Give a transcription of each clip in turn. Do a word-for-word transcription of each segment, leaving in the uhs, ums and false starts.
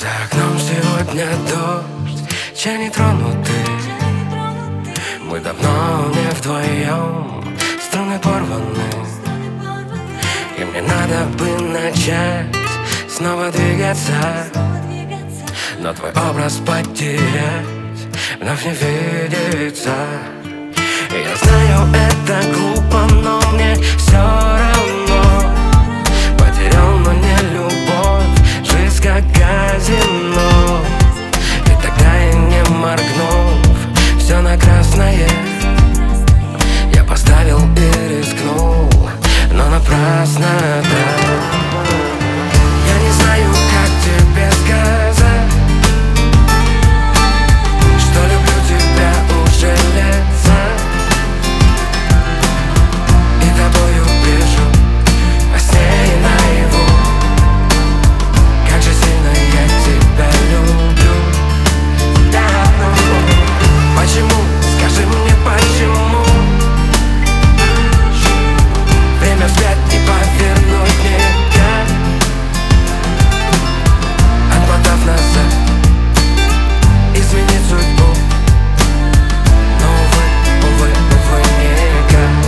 За окном сегодня дождь, чай не тронутый. Мы давно не вдвоем, струны порваны, и мне надо бы начать снова двигаться, но твой образ потерять вновь не видится. И я знаю, это глупо, но мне все равно. Потерял, но не любовь, жизнь как казино. И тогда я не моргнув, все на красное я поставил и рискнул, но напрасно, да. Я не знаю, как тебе сказать, что люблю тебя уже лет за, и тобою бежу во сне и наяву. Как же сильно я тебя люблю, да. Почему? Скажи мне, почему? Время вспять не повернуть никак, отмотав назад, изменить судьбу. Но увы, увы, увы, никак.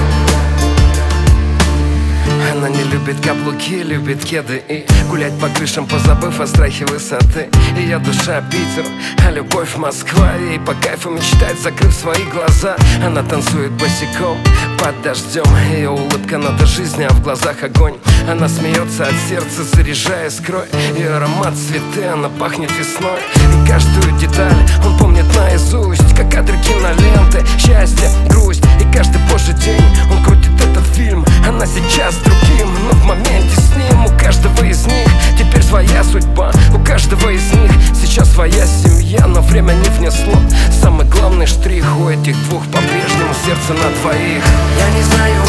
Она не любит каблуки, любит кеды и гулять по крышам, позабыв о страхе высоты. Ее душа Питер, а любовь Москва. Ей по кайфу мечтать, закрыв свои глаза. Она танцует босиком под дождем. Ее улыбка над жизнью, а в глазах огонь. Она смеется от сердца, заряжая скрой. Ее аромат цветы, она пахнет весной. И каждую деталь он помнит наизусть, как кадры киноленты. Счастье, грусть, и каждый божий день он крутит этот фильм. Она сейчас с другим, но в моменте с ним. У каждого из них теперь своя судьба, у каждого из них сейчас своя семья. Но время не внесло самый главный штрих. У этих двух по-прежнему сердце на двоих. Я не знаю,